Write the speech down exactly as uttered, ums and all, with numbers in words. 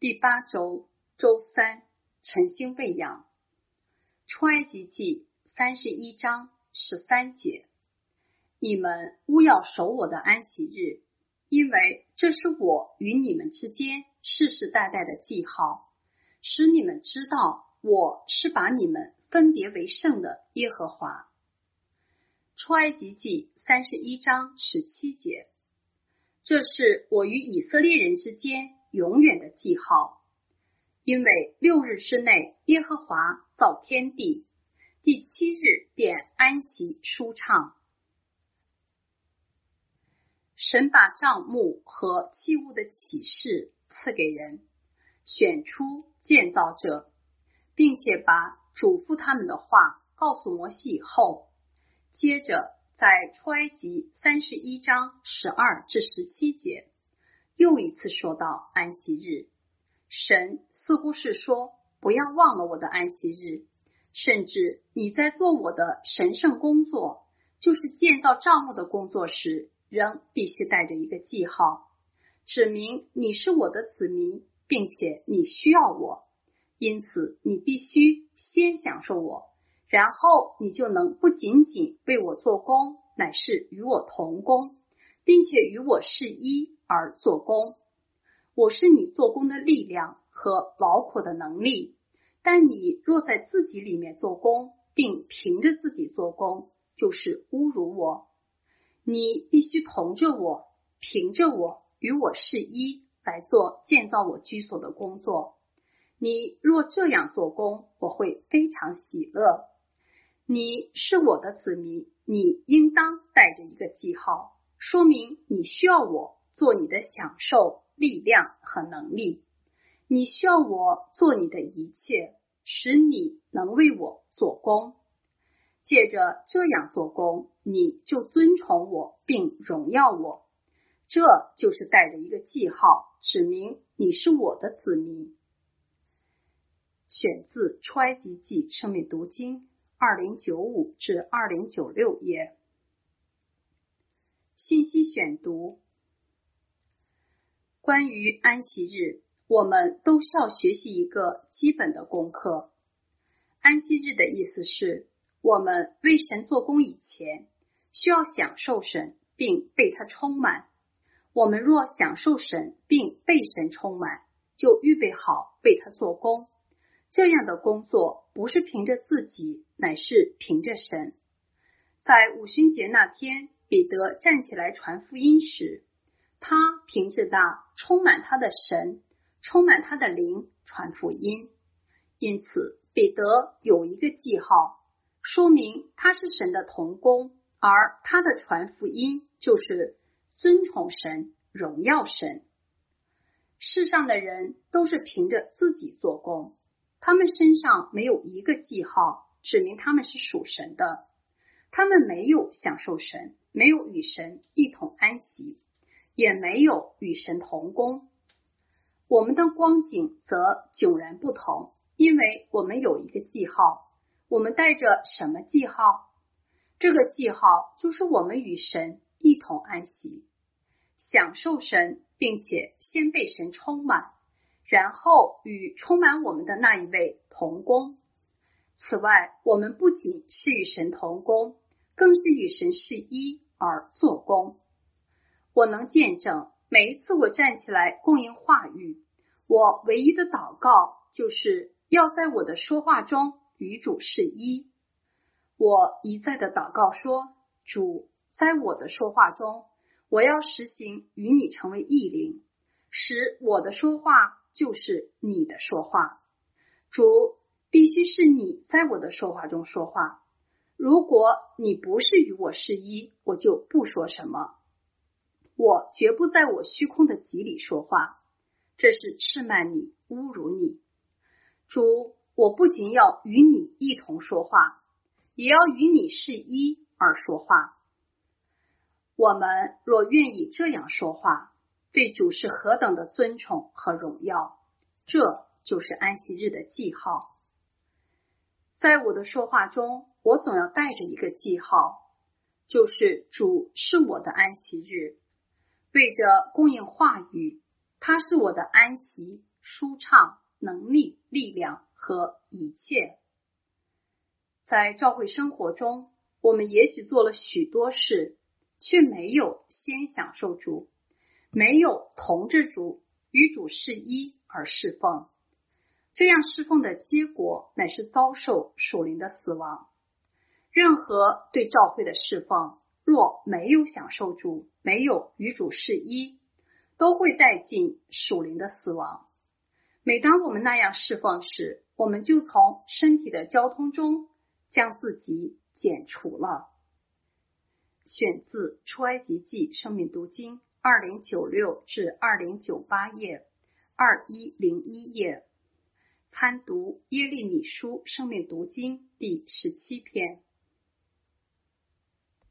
第八周周三，晨星喂养。出埃及记三十一章十三节，你们务要守我的安息日，因为这是我与你们之间世世代代的记号，使你们知道我是把你们分别为圣的耶和华。出埃及记三十一章十七节，这是我与以色列人之间永远的记号，因为六日之内耶和华造天地，第七日便安息舒畅。神把帐幕和器物的启示赐给人，选出建造者，并且把嘱咐他们的话告诉摩西以后，接着在出埃及三十一章十二至十七节又一次说到安息日。神似乎是说，不要忘了我的安息日，甚至你在做我的神圣工作，就是建造帐幕的工作时，仍必须带着一个记号，指明你是我的子民，并且你需要我，因此你必须先享受我，然后你就能不仅仅为我做工，乃是与我同工，并且与我是一而做工。我是你做工的力量和劳苦的能力，但你若在自己里面做工，并凭着自己做工，就是侮辱我。你必须同着我，凭着我，与我是一，来做建造我居所的工作。你若这样做工，我会非常喜乐。你是我的子民，你应当带着一个记号，说明你需要我做你的享受、力量和能力。你需要我做你的一切，使你能为我做工。借着这样做工，你就尊崇我并荣耀我。这就是带着一个记号，指明你是我的子民。选自出埃及记生命读经二零九五至二零九六页。信息选读。关于安息日，我们都需要学习一个基本的功课。安息日的意思是，我们为神做工以前，需要享受神并被他充满。我们若享受神并被神充满，就预备好为他做工。这样的工作不是凭着自己，乃是凭着神。在五旬节那天，彼得站起来传福音时，他凭着那充满他的神，充满他的灵传福音。因此彼得有一个记号，说明他是神的同工，而他的传福音就是尊崇神、荣耀神。世上的人都是凭着自己做工，他们身上没有一个记号指明他们是属神的，他们没有享受神，没有与神一同安息，也没有与神同工。我们的光景则迥然不同，因为我们有一个记号。我们带着什么记号？这个记号就是我们与神一同安息，享受神，并且先被神充满，然后与充满我们的那一位同工。此外，我们不仅是与神同工，更是与神是一而做工。我能见证，每一次我站起来供应话语，我唯一的祷告就是要在我的说话中与主是一。我一再的祷告说，主，在我的说话中，我要实行与你成为一灵，使我的说话就是你的说话。主，必须是你在我的说话中说话。如果你不是与我是一，我就不说什么。我绝不在我虚空的己里说话，这是斥慢你、侮辱你。主，我不仅要与你一同说话，也要与你是一而说话。我们若愿意这样说话，对主是何等的尊崇和荣耀，这就是安息日的记号。在我的说话中，我总要带着一个记号，就是主是我的安息日。为着供应话语，他是我的安息， 舒畅、能力、力量和一切。在教会生活中，我们也许做了许多事，却没有先享受主，没有同着主，与主是一而侍奉。这样侍奉的结果乃是遭受属灵的死亡。任何对教会的侍奉，若没有享受主，没有与主是一，都会带进属灵的死亡。每当我们那样侍奉时，我们就从身体的交通中将自己剪除了。选自出埃及记生命读经二零九六至二零九八页，二一零一页，参读耶利米书生命读经第十七篇。